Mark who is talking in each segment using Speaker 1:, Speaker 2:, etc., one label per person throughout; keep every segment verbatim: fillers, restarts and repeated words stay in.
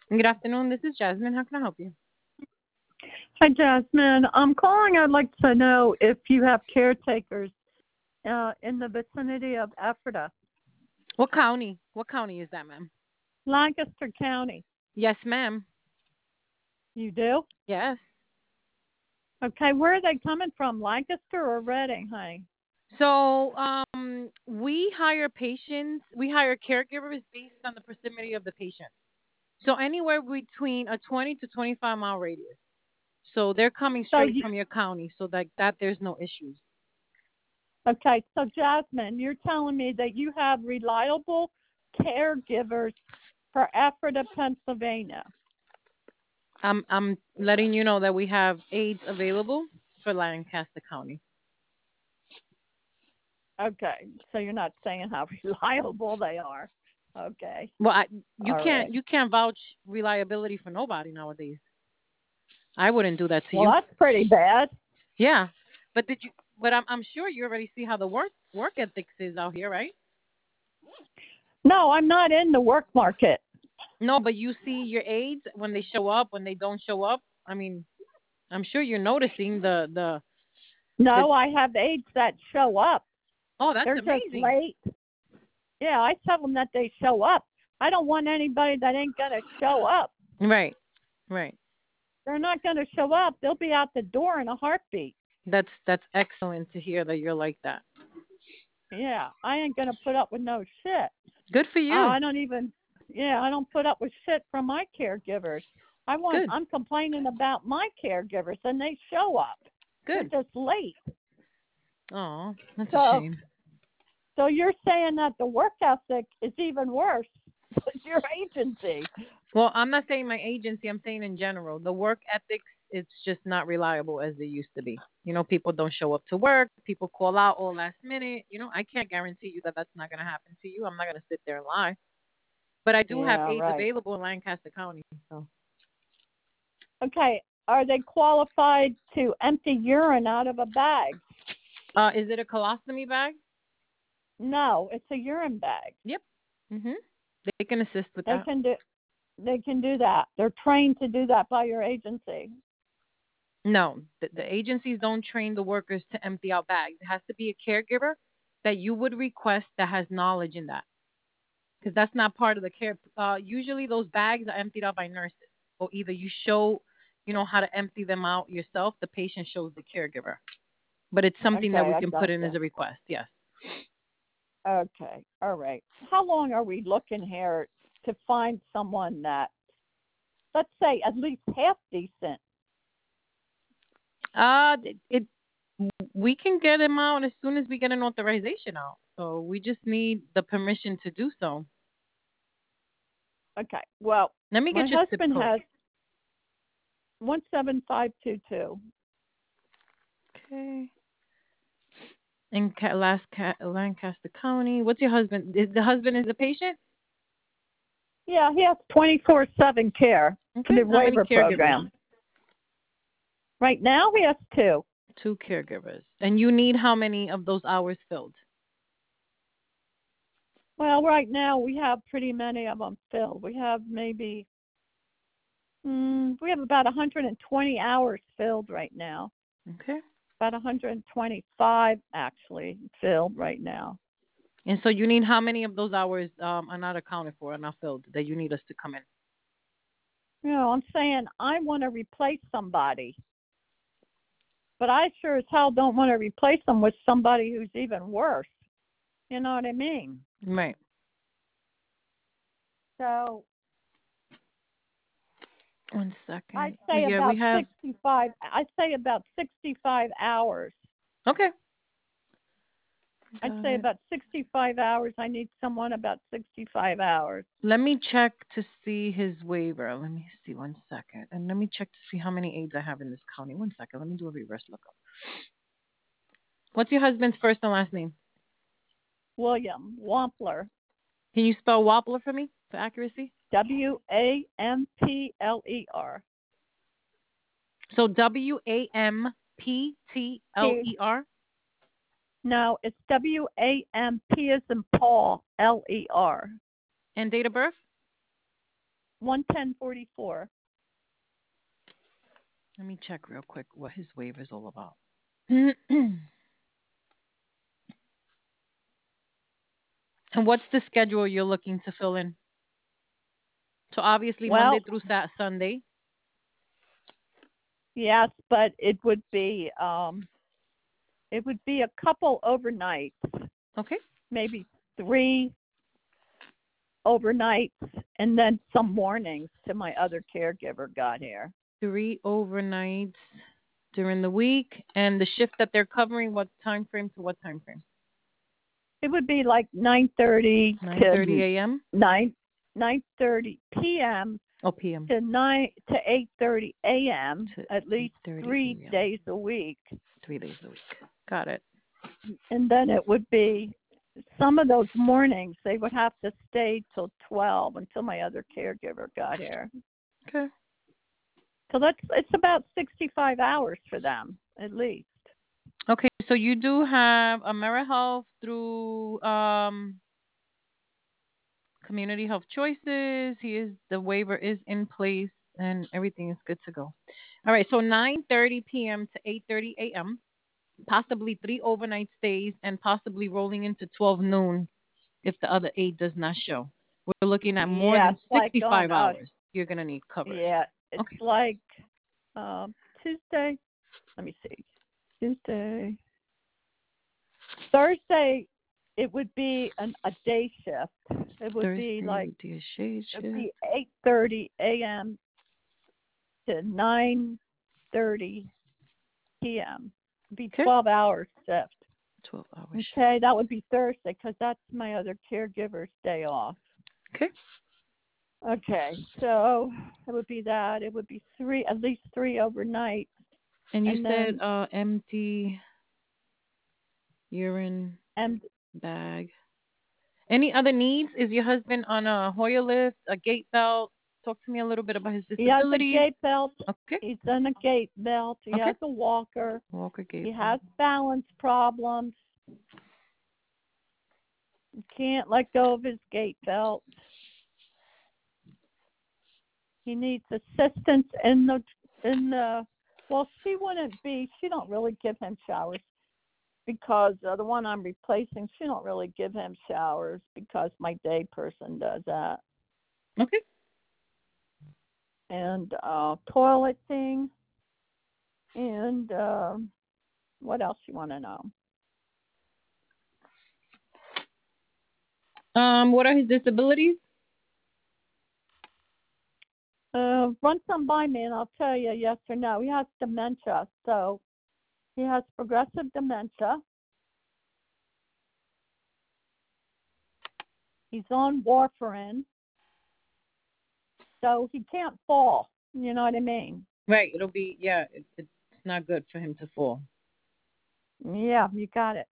Speaker 1: Good afternoon. This is Jasmine. How can I help you?
Speaker 2: Hi, Jasmine. I'm calling. I'd like to know if you have caretakers uh, in the vicinity of Ephrata,
Speaker 1: What county? What county is that, ma'am?
Speaker 2: Lancaster County.
Speaker 1: Yes, ma'am.
Speaker 2: You do?
Speaker 1: Yes.
Speaker 2: Okay. Where are they coming from, Lancaster or Reading, honey?
Speaker 1: So, um, we hire patients. We hire caregivers based on the proximity of the patient. So anywhere between a twenty to twenty-five mile radius. So they're coming
Speaker 2: So
Speaker 1: straight
Speaker 2: you,
Speaker 1: from your county. So that that there's no issues.
Speaker 2: okay. So Jasmine, you're telling me that you have reliable caregivers for Ephrata, Pennsylvania.
Speaker 1: I'm I'm letting you know that we have aides available for Lancaster County.
Speaker 2: Okay. So you're not saying how reliable they are. Okay.
Speaker 1: Well, I, you
Speaker 2: All right.
Speaker 1: can't you can't vouch reliability for nobody nowadays. I wouldn't do that to
Speaker 2: Well,
Speaker 1: you.
Speaker 2: that's pretty bad.
Speaker 1: Yeah, but did you? But I'm I'm sure you already see how the work work ethics is out here, right?
Speaker 2: No, I'm not in the work market.
Speaker 1: No, but you see your aides when they show up, when they don't show up. I mean, I'm sure you're noticing the the the.
Speaker 2: No, I have aides that show up.
Speaker 1: Oh, that's
Speaker 2: They're just
Speaker 1: amazing.
Speaker 2: late. Yeah, I tell them that they show up. I don't want anybody that ain't going to show up.
Speaker 1: Right, right.
Speaker 2: They're not going to show up. They'll be out the door in a heartbeat.
Speaker 1: That's that's excellent to hear that you're like that.
Speaker 2: Yeah, I ain't going to put up with no shit.
Speaker 1: Good for
Speaker 2: Uh,
Speaker 1: you.
Speaker 2: I don't even, yeah, I don't put up with shit from my caregivers. I want,
Speaker 1: Good,
Speaker 2: I'm complaining about my caregivers and they show up. They're
Speaker 1: good.
Speaker 2: just late.
Speaker 1: Oh, that's a
Speaker 2: So,
Speaker 1: shame.
Speaker 2: so you're saying that the work ethic is even worse with your agency.
Speaker 1: Well, I'm not saying my agency. I'm saying in general, the work ethics it's just not reliable as they used to be. You know, people don't show up to work. People call out all last minute. You know, I can't guarantee you that that's not going to happen to you. I'm not going to sit there and lie. But I do have
Speaker 2: Yeah,
Speaker 1: aides
Speaker 2: right.
Speaker 1: available in Lancaster County. So,
Speaker 2: Okay, are they qualified to empty urine out of a bag?
Speaker 1: uh, is it a colostomy bag?
Speaker 2: No, it's a urine bag.
Speaker 1: Yep. Mhm. They can assist with
Speaker 2: They
Speaker 1: that.
Speaker 2: can do they can do that. They're trained to do that by your agency.
Speaker 1: No, the, the agencies don't train the workers to empty out bags. It has to be a caregiver that you would request that has knowledge in that. Because that's not part of the care. Uh, usually those bags are emptied out by nurses, or either you show, you know, how to empty them out yourself. The patient shows the caregiver, but it's something that
Speaker 2: Okay,
Speaker 1: we
Speaker 2: I
Speaker 1: can put in
Speaker 2: gotcha.
Speaker 1: as a request. Yes.
Speaker 2: Okay, all right. How long are we looking here to find someone that, let's say, at least half decent?
Speaker 1: Uh, it, it we can get them out as soon as we get an authorization out. So we just need the permission to do so.
Speaker 2: Okay, well,
Speaker 1: Let me
Speaker 2: my
Speaker 1: get your zip
Speaker 2: husband
Speaker 1: code.
Speaker 2: has one seven five two two.
Speaker 1: Okay. In Ca- last Ca- Lancaster County. What's your husband? Is the husband is a patient?
Speaker 2: Yeah, he has twenty-four seven care for
Speaker 1: Okay.
Speaker 2: the
Speaker 1: How many
Speaker 2: waiver
Speaker 1: caregivers?
Speaker 2: program. Right now, he has two.
Speaker 1: Two caregivers. And you need how many of those hours filled?
Speaker 2: Well, right now we have pretty many of them filled. We have maybe, mm, we have about one hundred twenty hours filled right now.
Speaker 1: Okay.
Speaker 2: About one hundred twenty-five actually filled right now.
Speaker 1: And so you need how many of those hours um, are not accounted for, are not filled, that you need us to come in?
Speaker 2: You know, I'm saying I want to replace somebody, but I sure as hell don't want to replace them with somebody who's even worse. You know what I mean?
Speaker 1: Right.
Speaker 2: So
Speaker 1: One
Speaker 2: I'd
Speaker 1: second.
Speaker 2: say
Speaker 1: Yeah, we
Speaker 2: about
Speaker 1: have.
Speaker 2: sixty-five. I'd say about sixty-five hours.
Speaker 1: Okay.
Speaker 2: I'd
Speaker 1: Got
Speaker 2: say
Speaker 1: it.
Speaker 2: about sixty-five hours. I need someone about sixty-five hours.
Speaker 1: Let me check to see his waiver. Let me see one second. And let me check to see how many aides I have in this county. One second. Let me do a reverse lookup. What's your husband's first and last name?
Speaker 2: William Wampler,
Speaker 1: Can you spell Wampler for me for accuracy?
Speaker 2: W A M P L E R.
Speaker 1: So W A M P T L
Speaker 2: P.
Speaker 1: E R.
Speaker 2: No, it's W A M P as in Paul, L E R.
Speaker 1: And date of birth?
Speaker 2: one ten forty four.
Speaker 1: Let me check real quick what his waiver is all about. And what's the schedule you're looking to fill in? So obviously Monday
Speaker 2: Well,
Speaker 1: through Sat Sunday.
Speaker 2: yes, but it would be um it would be a couple overnights,
Speaker 1: Okay.
Speaker 2: maybe three overnights, and then some mornings till my other caregiver got here.
Speaker 1: Three overnights during the week, and the shift that they're covering, what time frame to what time frame?
Speaker 2: It would be like nine thirty
Speaker 1: Nine thirty
Speaker 2: to
Speaker 1: a.m.
Speaker 2: nine nine thirty p.m.
Speaker 1: Oh, p m
Speaker 2: to nine to eight thirty a.m.
Speaker 1: to
Speaker 2: at least
Speaker 1: eight thirty
Speaker 2: three
Speaker 1: a m.
Speaker 2: days a week,
Speaker 1: Three days a week. Got it.
Speaker 2: and then it would be some of those mornings they would have to stay till twelve until my other caregiver got here.
Speaker 1: Okay.
Speaker 2: So that's it's about sixty-five hours for them at least.
Speaker 1: Okay. So you do have AmeriHealth through um, Community Health Choices. He is the waiver is in place and everything is good to go. All right. So nine thirty p.m. to eight thirty a.m. Possibly three overnight stays and possibly rolling into twelve noon if the other eight does not show. We're looking at more
Speaker 2: Yeah,
Speaker 1: than
Speaker 2: it's like oh
Speaker 1: sixty-five
Speaker 2: no,
Speaker 1: hours you're going to need coverage.
Speaker 2: yeah, it's
Speaker 1: Okay.
Speaker 2: like um, Tuesday. Let me see, Tuesday, Thursday. It would be an, a day shift. It would
Speaker 1: Thursday
Speaker 2: be like
Speaker 1: would be a shade
Speaker 2: it'd
Speaker 1: shift.
Speaker 2: be eight thirty a.m. to nine thirty p.m. It'd be
Speaker 1: Okay.
Speaker 2: twelve hours shift.
Speaker 1: twelve hours shift.
Speaker 2: Okay, that would be Thursday because that's my other caregiver's day off.
Speaker 1: Okay.
Speaker 2: Okay, so it would be that. It would be three, at least three overnight,
Speaker 1: And you
Speaker 2: and
Speaker 1: said
Speaker 2: then
Speaker 1: uh, empty urine
Speaker 2: and
Speaker 1: bag. Any other needs? Is your husband on a Hoyer lift, a gait belt? Talk to me a little bit about his
Speaker 2: he has a
Speaker 1: disabilities.
Speaker 2: gait belt.
Speaker 1: Okay.
Speaker 2: He's on a gait belt. He
Speaker 1: Okay.
Speaker 2: has a walker.
Speaker 1: Walker gait
Speaker 2: He
Speaker 1: belt.
Speaker 2: has balance problems. He can't let go of his gait belt. He needs assistance in the in the. Well, she wouldn't be. She don't really give him showers because uh, the one I'm replacing, she don't really give him showers because my day person does that.
Speaker 1: Okay.
Speaker 2: And uh, toileting, and uh, what else you want to know?
Speaker 1: Um, what are his disabilities?
Speaker 2: Uh, run some by me, and I'll tell you yes or no. He has dementia, so he has progressive dementia. He's on warfarin, so he can't fall. You know what I mean?
Speaker 1: Right. It'll be yeah. It, it's not good for him to fall.
Speaker 2: Yeah, you got it.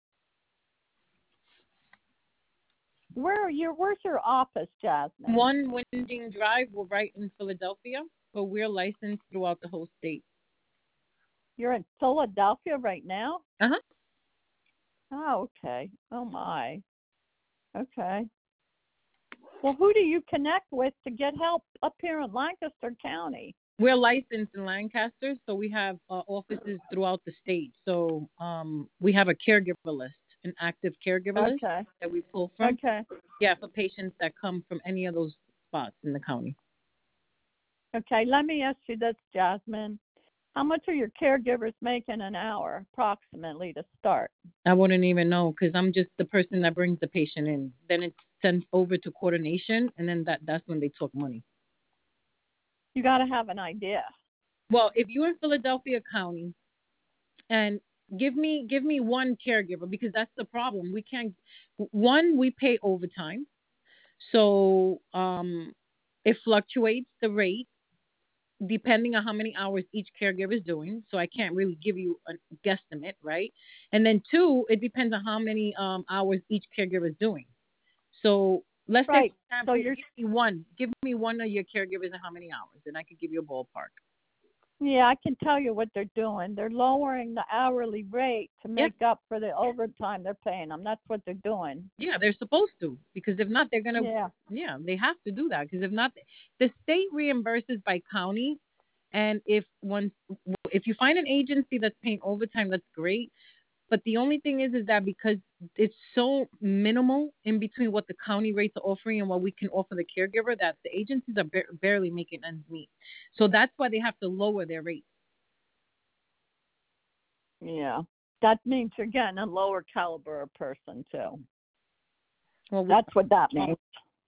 Speaker 2: Where are you? Where's your office, Jasmine?
Speaker 1: One Winding Drive. We're right in Philadelphia, but we're licensed throughout the whole state.
Speaker 2: You're in Philadelphia right now?
Speaker 1: Uh huh.
Speaker 2: Oh, okay. Oh my. Okay. Well, who do you connect with to get help up here in Lancaster County?
Speaker 1: We're licensed in Lancaster, so we have uh, offices throughout the state. So um, we have a caregiver list, an active caregiver list
Speaker 2: Okay.
Speaker 1: that we pull from.
Speaker 2: Okay.
Speaker 1: Yeah, for patients that come from any of those spots in the county.
Speaker 2: Okay. Let me ask you this, Jasmine. How much are your caregivers making an hour, approximately, to start?
Speaker 1: I wouldn't even know because I'm just the person that brings the patient in. Then it's sent over to coordination, and then that that's when they talk money.
Speaker 2: You got to have an idea.
Speaker 1: Well, if you're in Philadelphia County, and give me give me one caregiver because that's the problem. We can't. One, we pay overtime, so um, it fluctuates the rate depending on how many hours each caregiver is doing. So I can't really give you a guesstimate, right? And then two, it depends on how many um, hours each caregiver is doing. So let's
Speaker 2: Right.
Speaker 1: say, for
Speaker 2: So
Speaker 1: example,
Speaker 2: you're
Speaker 1: give me one. Give me one of your caregivers and how many hours, and I could give you a ballpark.
Speaker 2: Yeah, I can tell you what they're doing. They're lowering the hourly rate to
Speaker 1: Yeah,
Speaker 2: make up for the overtime they're paying them. That's what they're doing.
Speaker 1: yeah, they're supposed to because if not, they're gonna.
Speaker 2: Yeah.
Speaker 1: Yeah, they have to do that because if not, the state reimburses by county, and if one if you find an agency that's paying overtime, that's great. But the only thing is, is that because it's so minimal in between what the county rates are offering and what we can offer the caregiver, that the agencies are ba- barely making ends meet. So that's why they have to lower their rates.
Speaker 2: Yeah. That means you're getting a lower caliber of person too.
Speaker 1: Well, we,
Speaker 2: That's what that means.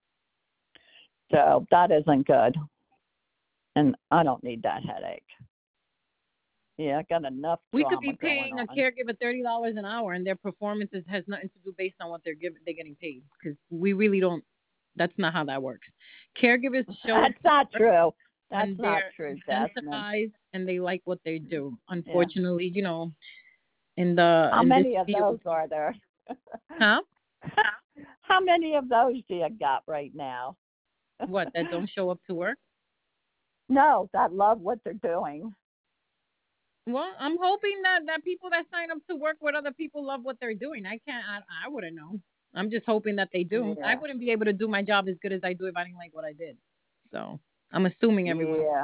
Speaker 2: So that isn't good. And I don't need that headache. Yeah, I got enough
Speaker 1: we could be
Speaker 2: drama going
Speaker 1: paying a
Speaker 2: on.
Speaker 1: caregiver thirty dollars an hour, and their performances has nothing to do based on what they're giving, they're getting paid. Because we really don't. That's not how that works. Caregivers show up
Speaker 2: That's not true. That's
Speaker 1: and
Speaker 2: not
Speaker 1: they're
Speaker 2: true, Jasmine.
Speaker 1: incentivized and they like what they do.
Speaker 2: Yeah.
Speaker 1: Unfortunately, you know, in the
Speaker 2: How
Speaker 1: in this
Speaker 2: many of
Speaker 1: field,
Speaker 2: those are there?
Speaker 1: huh?
Speaker 2: How many of those do you got right now?
Speaker 1: What, that don't show up to work?
Speaker 2: No, that love what they're doing.
Speaker 1: Well, I'm hoping that that people that sign up to work with other people love what they're doing. I can't. I, I wouldn't know. I'm just hoping that they do. I
Speaker 2: Yeah.
Speaker 1: wouldn't be able to do my job as good as I do if I didn't like what I did. So I'm assuming everyone.
Speaker 2: Yeah.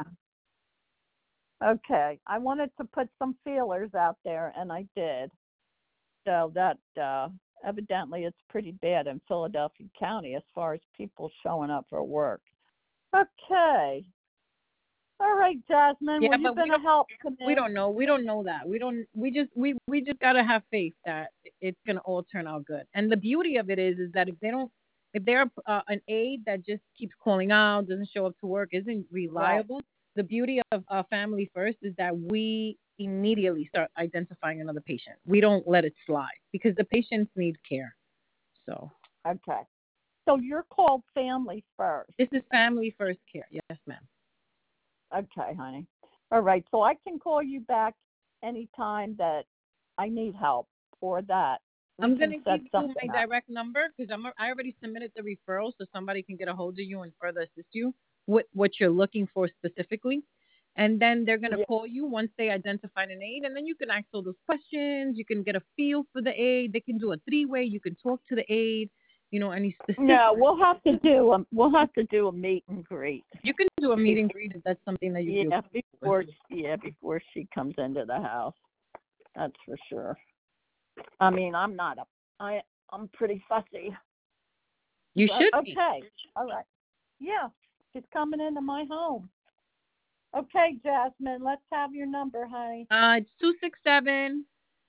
Speaker 2: Okay. I wanted to put some feelers out there, and I did. So that uh, evidently it's pretty bad in Philadelphia County as far as people showing up for work. Okay. All right, Jasmine.
Speaker 1: Yeah,
Speaker 2: Well, you've
Speaker 1: but we
Speaker 2: been a
Speaker 1: don't.
Speaker 2: help to
Speaker 1: We
Speaker 2: me.
Speaker 1: don't know. We don't know that. We don't. We just. We we just gotta have faith that it's gonna all turn out good. And the beauty of it is, is that if they don't, if they're uh, an aide that just keeps calling out, doesn't show up to work, isn't
Speaker 2: Right.
Speaker 1: reliable. The beauty of uh, Family First is that we immediately start identifying another patient. We don't let it slide because the patients need care. So
Speaker 2: Okay. So you're called Family First.
Speaker 1: this is Family First care. Yes, ma'am.
Speaker 2: Okay, honey. All right. So I can call you back anytime that I need help for that. We
Speaker 1: I'm
Speaker 2: can
Speaker 1: gonna
Speaker 2: set
Speaker 1: give you my
Speaker 2: something up.
Speaker 1: direct number because I'm I already submitted the referral, so somebody can get a hold of you and further assist you with what you're looking for specifically. And then they're gonna
Speaker 2: Yeah.
Speaker 1: call you once they identify an aid, and then you can ask all those questions. You can get a feel for the aid. They can do a three way. You can talk to the aid. You know, any specific.
Speaker 2: No, we'll have to do a we'll have to do a meet and greet.
Speaker 1: You can do a meet and greet if that's something that you feel
Speaker 2: Yeah,
Speaker 1: comfortable with.
Speaker 2: before yeah before she comes into the house. That's for sure. I mean, I'm not a I I'm pretty fussy.
Speaker 1: You
Speaker 2: But
Speaker 1: should be.
Speaker 2: okay. All right. Yeah, she's coming into my home. Okay, Jasmine, let's have your number, honey.
Speaker 1: Uh, it's two six seven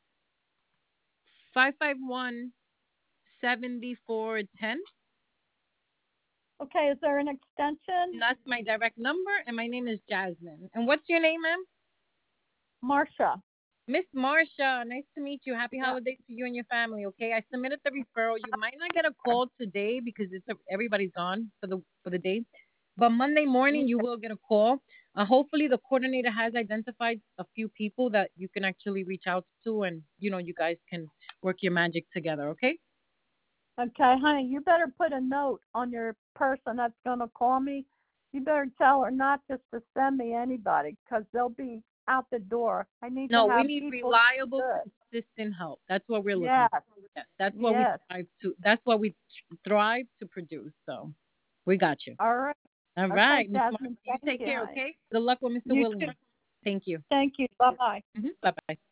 Speaker 1: five five one seventy four ten.
Speaker 2: Okay, is there an extension?
Speaker 1: That's my direct number, and my name is Jasmine. And what's your name, ma'am?
Speaker 2: Marcia.
Speaker 1: Miss Marsha. Nice to meet you. Happy
Speaker 2: Yeah.
Speaker 1: holidays to you and your family. Okay, I submitted the referral. You might not get a call today because it's a, everybody's gone for the for the day, but Monday morning you will get a call. Uh, hopefully, the coordinator has identified a few people that you can actually reach out to, and you know you guys can work your magic together. Okay.
Speaker 2: Okay, honey, you better put a note on your person that's going to call me. You better tell her not just to send me anybody because they'll be out the door. I need to
Speaker 1: No, we
Speaker 2: have
Speaker 1: need
Speaker 2: people
Speaker 1: reliable,
Speaker 2: good.
Speaker 1: consistent help. That's what we're looking
Speaker 2: Yes,
Speaker 1: for. Yes, that's what we
Speaker 2: yes.
Speaker 1: strive to. That's what we thrive to produce. So, we got you.
Speaker 2: All right.
Speaker 1: All
Speaker 2: Okay,
Speaker 1: right, Miss Martha,
Speaker 2: Jasmine,
Speaker 1: you
Speaker 2: thank
Speaker 1: take
Speaker 2: you,
Speaker 1: care.
Speaker 2: honey.
Speaker 1: Okay. Good luck with mister
Speaker 2: You too.
Speaker 1: Williams. Thank you.
Speaker 2: Thank you. Bye-bye.
Speaker 1: Hmm. Bye bye.